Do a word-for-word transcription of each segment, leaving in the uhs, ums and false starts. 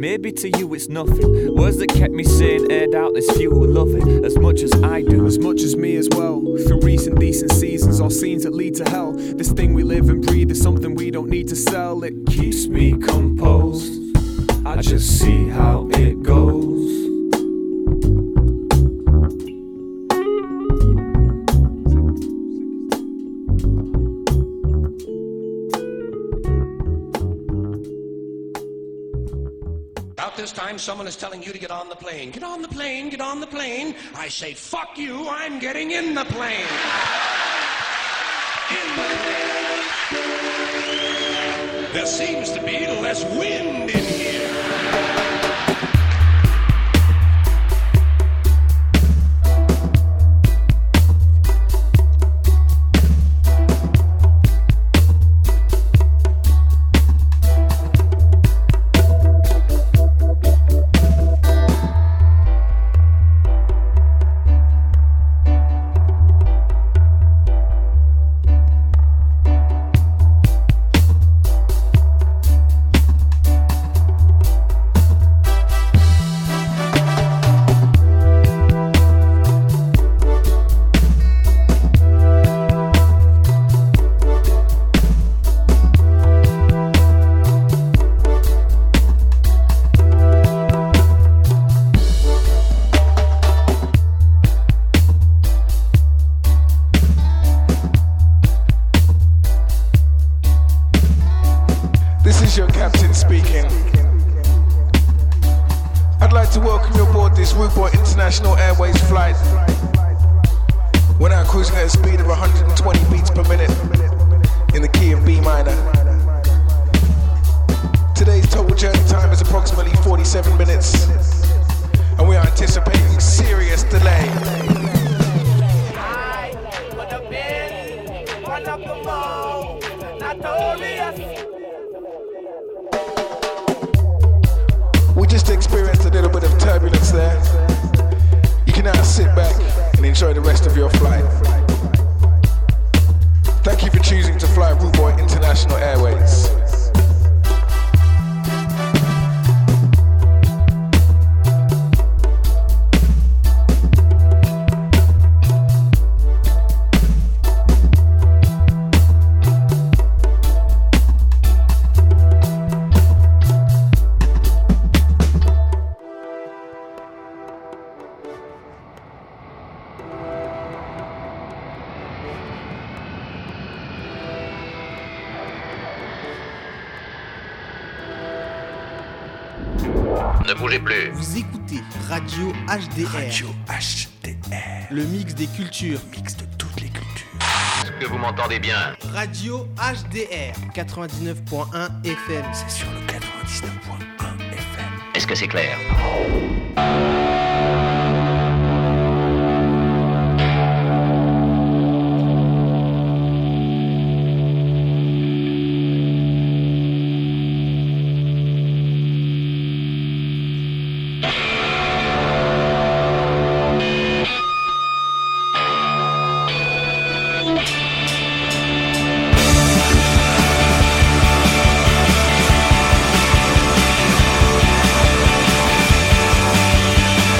Maybe to you it's nothing. Words that kept me sane, aired out, there's few who love it as much as I do. As much as me as well. Through recent decent seasons or scenes that lead to hell. This thing we live and breathe is something we don't need to sell. It keeps me composed. I just see how it goes. This time someone is telling you to get on the plane. Get on the plane, get on the plane. I say, fuck you, I'm getting in the plane. In the plane. There seems to be less wind in here. Ne bougez plus. Vous écoutez Radio H D R. Radio H D R. Le mix des cultures. Mix de toutes les cultures. Est-ce que vous m'entendez bien? Radio H D R. quatre-vingt-dix-neuf point un F M. C'est sur le quatre-vingt-dix-neuf point un F M. Est-ce que c'est clair? We'll be right back.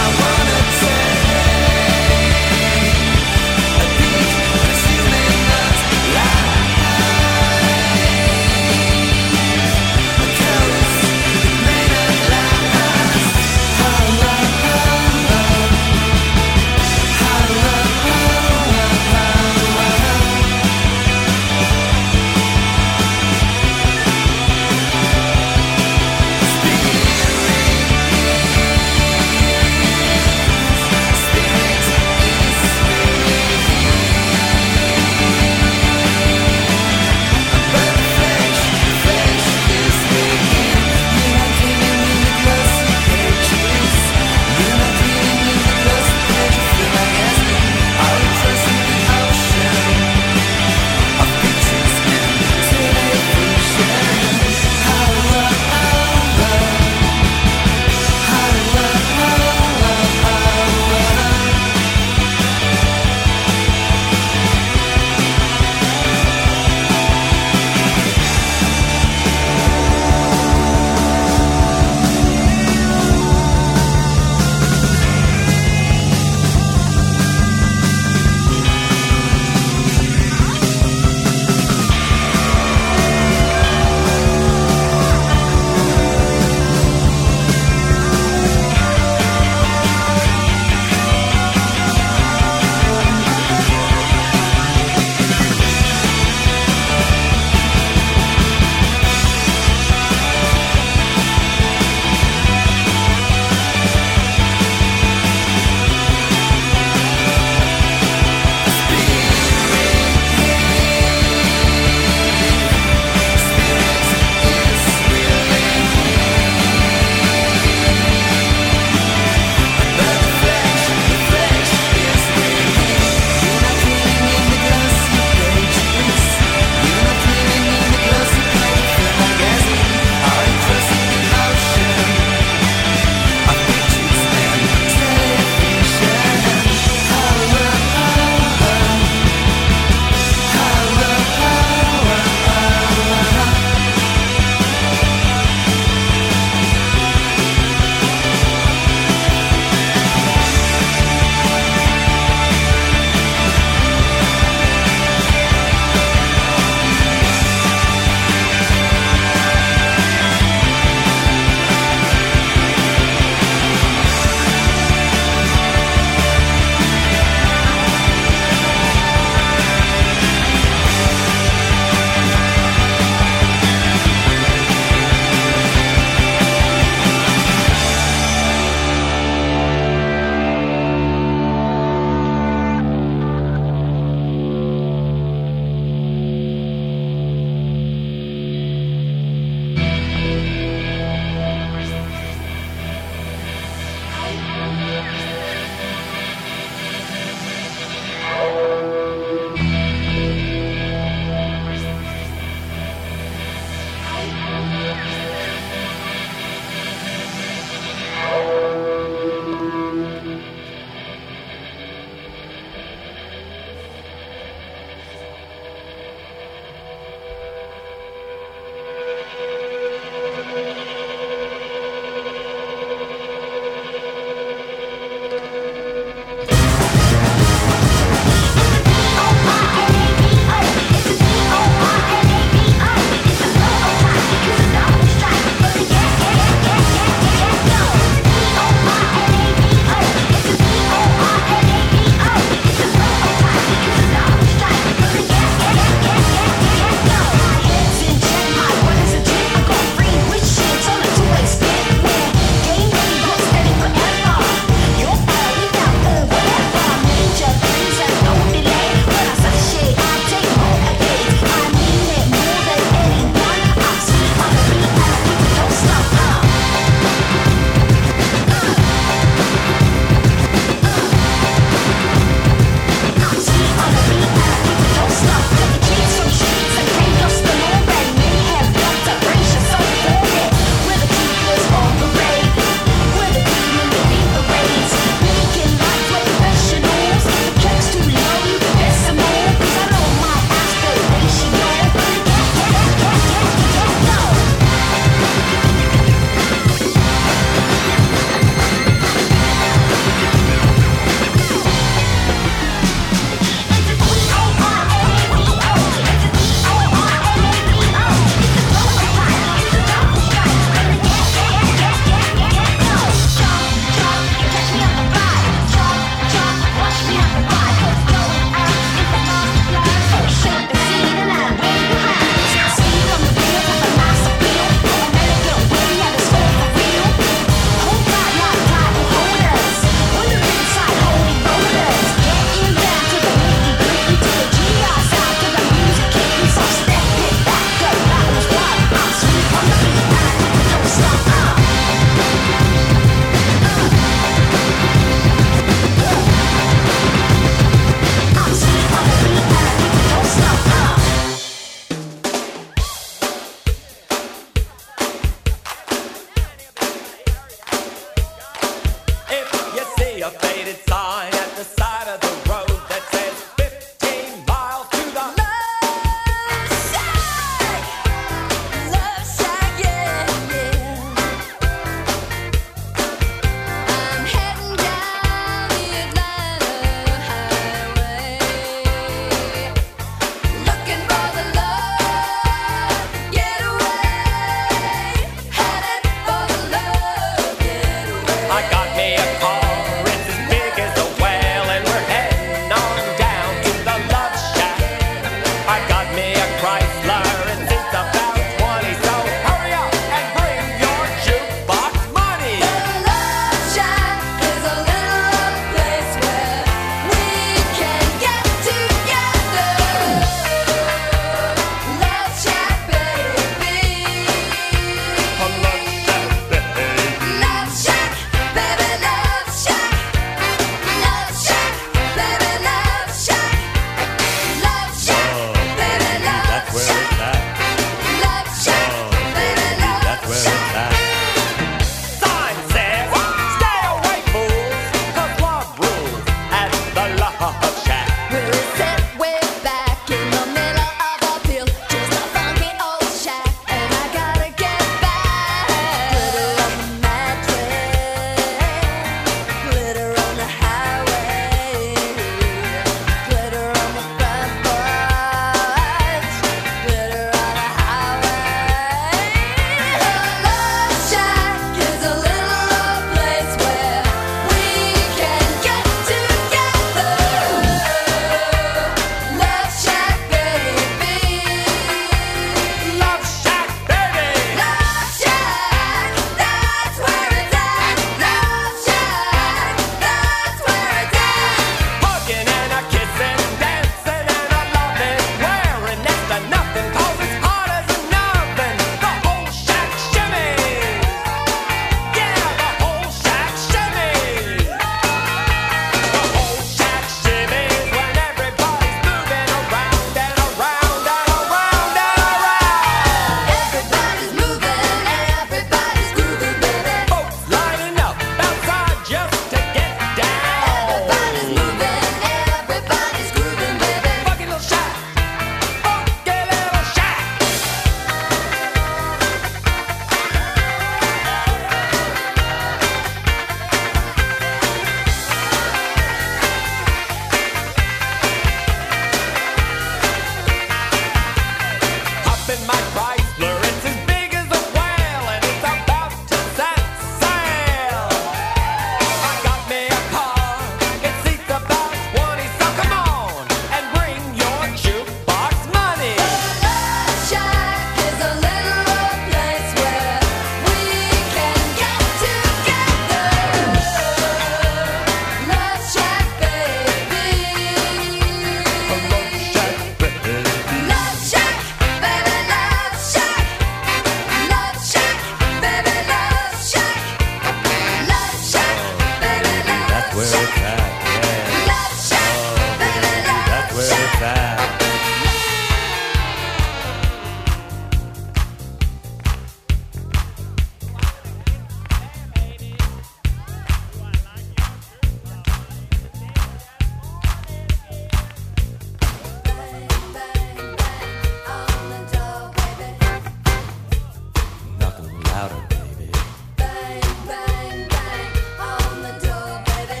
louder, baby. Bang, bang, bang on the door, baby.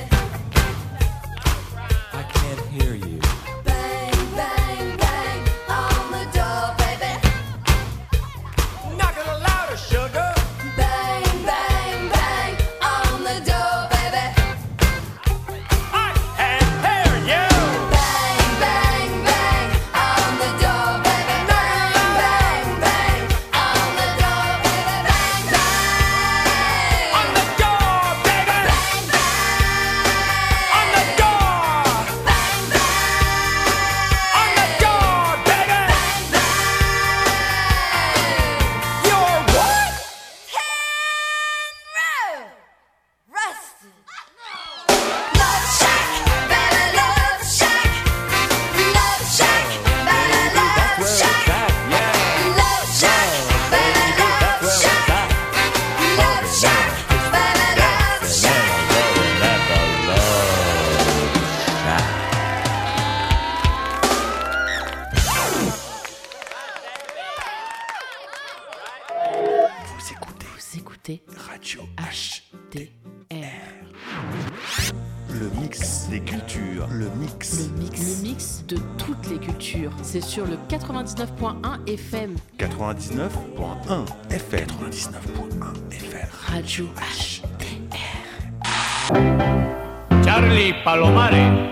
I can't hear you. Bang, bang, bang on the door, baby. Knock it a little louder, sugar. Bang, bang, bang on the door, baby. I can't hear you. Bang, bang, bang on the door, baby. Bang, bang, bang on the door, baby. Bang, bang On the door, baby. bang, bang On the door. bang, bang On the door, baby. You're what? Rusted. Love Shack, baby, Love Shack. Love Shack, baby, Love Shack. Love Shack, baby, Love Shack. Love Shack, baby, Love Shack. Vous écoutez Vous écoutez Radio H T R. Le mix des cultures. Le mix. Le mix. Le mix de toutes les cultures. C'est sur le quatre-vingt-dix-neuf point un F M. quatre-vingt-dix-neuf point un F M. quatre-vingt-dix-neuf point un F M. Radio H T R. Charlie Palomares.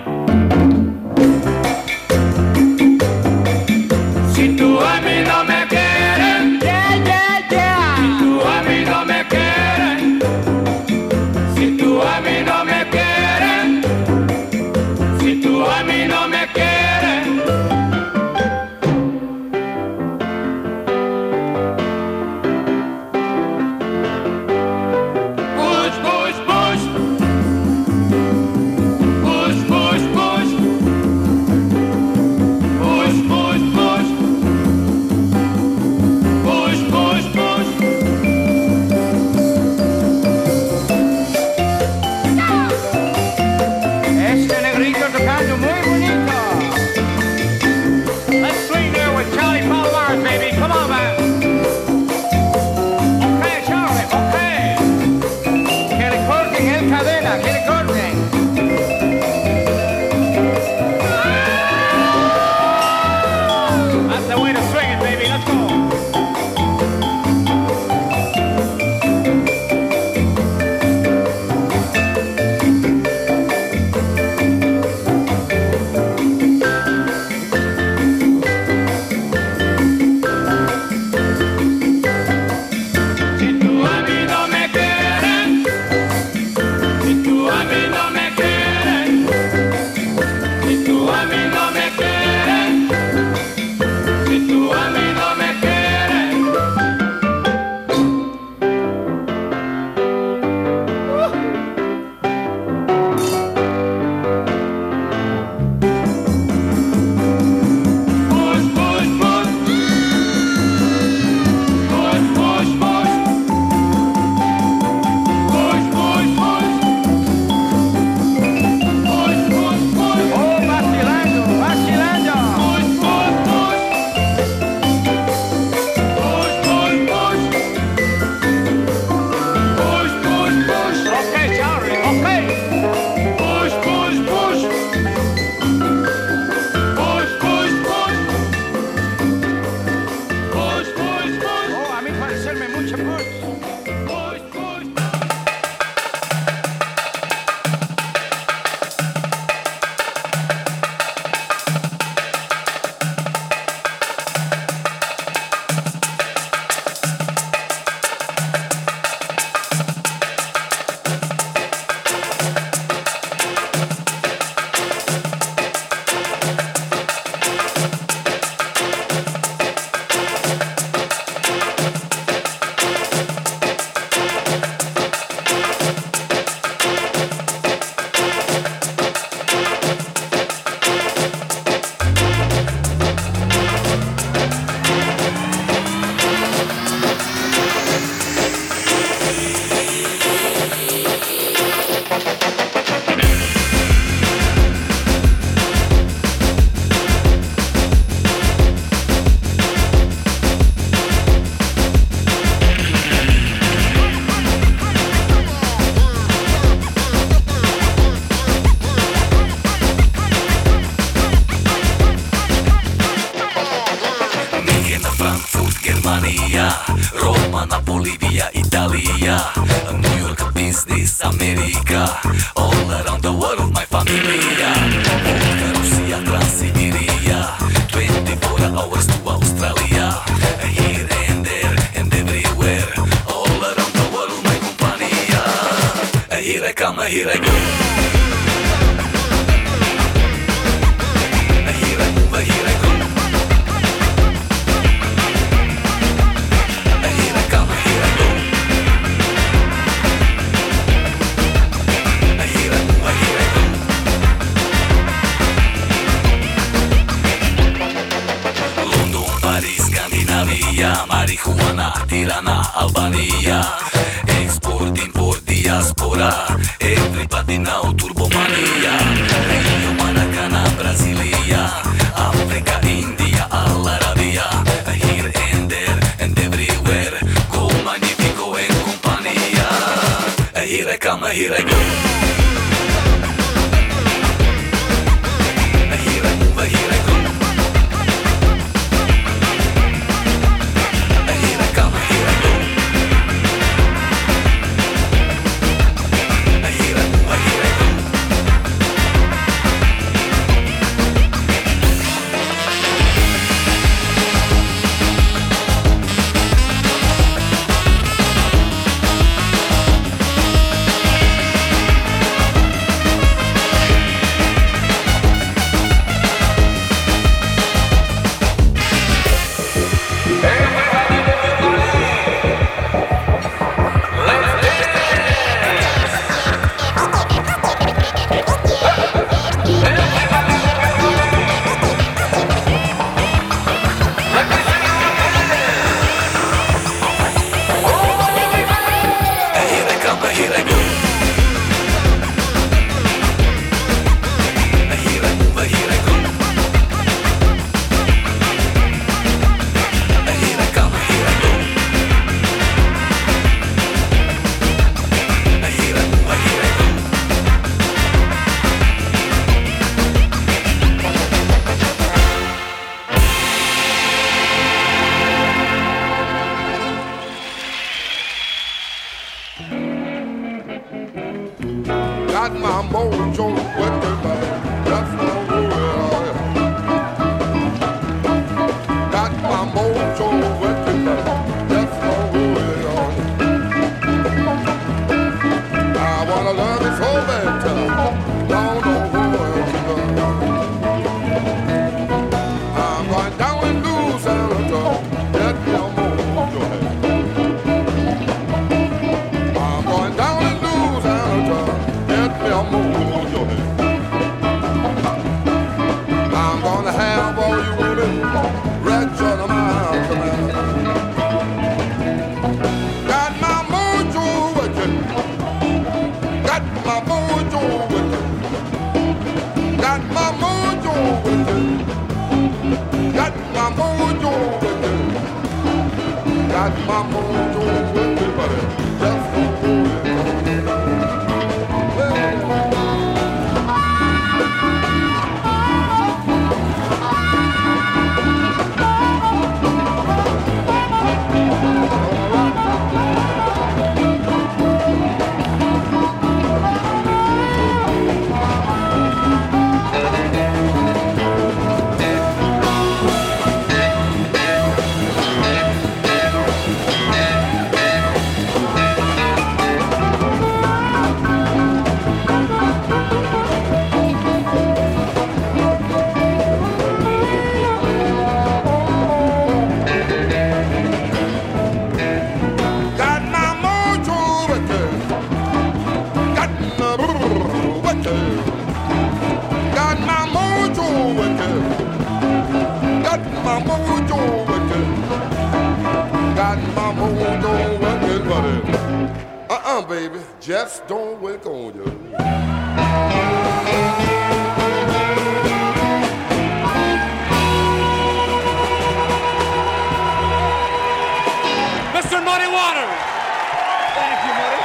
Si tú a mí no me quieres, yeah, yeah, yeah. Si tú a mí no me quieres, si tú a mí no me quieres, si tú a mí no me quieres. Push, push, push. Push, push, Napoli via Italia, New York business America, all around the world my familia, Volga Russia Transsiberia, twenty-four hours to Australia, here and there and everywhere, all around the world my compania, here I come, here I go. Marihuana, Tirana, Albania, export, import, diaspora, everybody now turbomania, Rio, Maracana, Brasilia, Africa, India, Al Arabia, here and there and everywhere, go magnifico en compania, here I come, here I go. Here I move, here I go. Just don't wake on you. Mister Muddy Waters. Thank you, Muddy.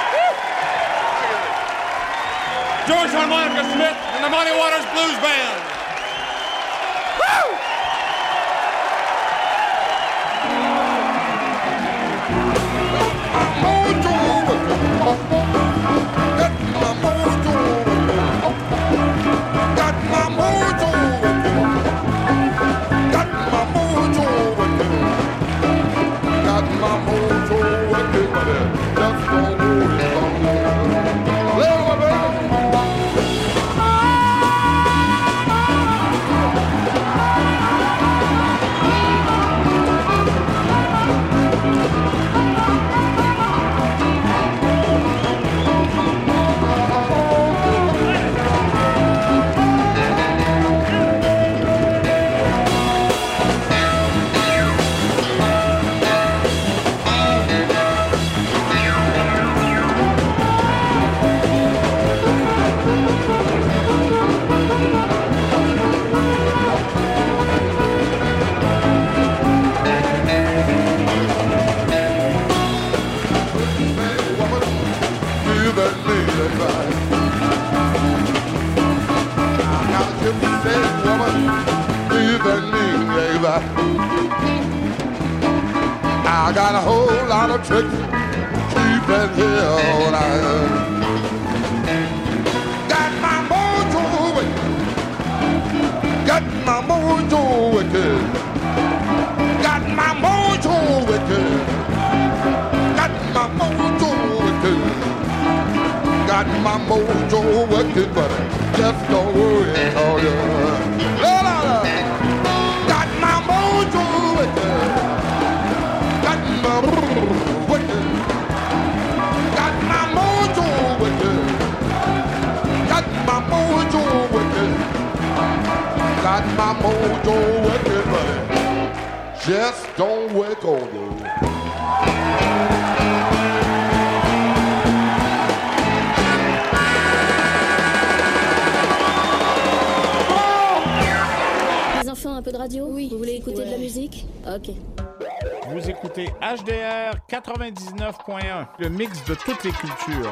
George Harmonica Smith and the Muddy Waters Blues Band. Woo! I got a whole lot of tricks keeping here all night. Got my mojo wicked. Got my mojo wicked. Got my mojo wicked. Got my mojo wicked. Got my mojo wicked, but just don't worry about it. La, la, la. Got my mojo wicked. Got my wicked. Got my mojo wicked. Got my mojo wicked. Got my mojo wicked, but just don't work on you. Un peu de radio? Oui. Vous voulez écouter ouais. de la musique? Ok. Vous écoutez H D R quatre-vingt-dix-neuf point un, le mix de toutes les cultures.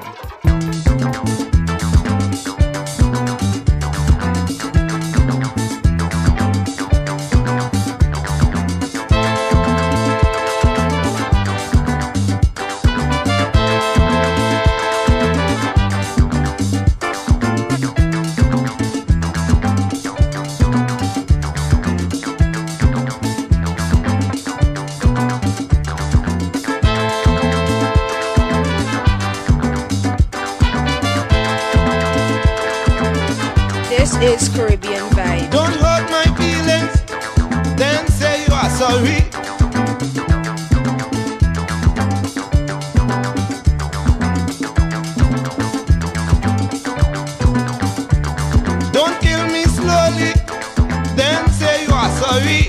It's Caribbean vibe. Don't hurt my feelings, then say you are sorry. Don't kill me slowly, then say you are sorry.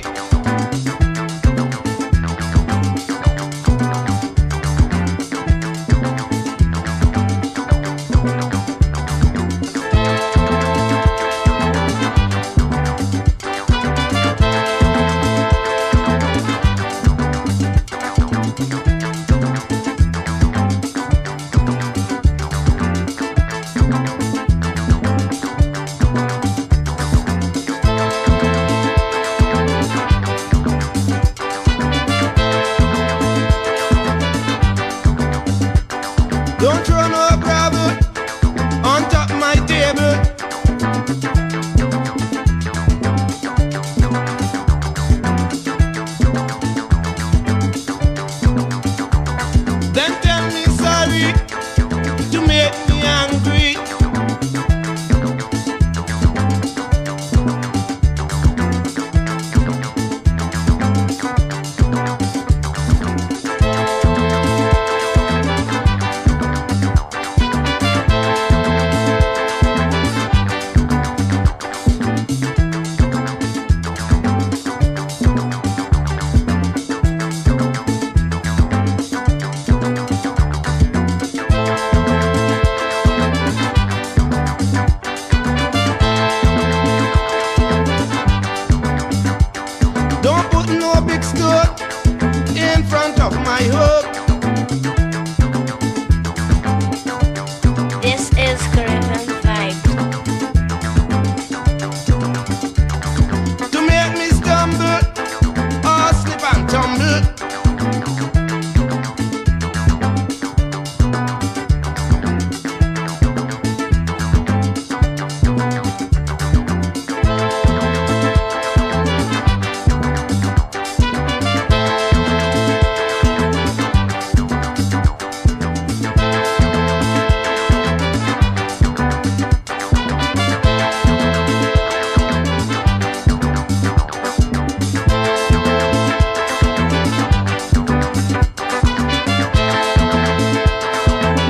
Don't run away.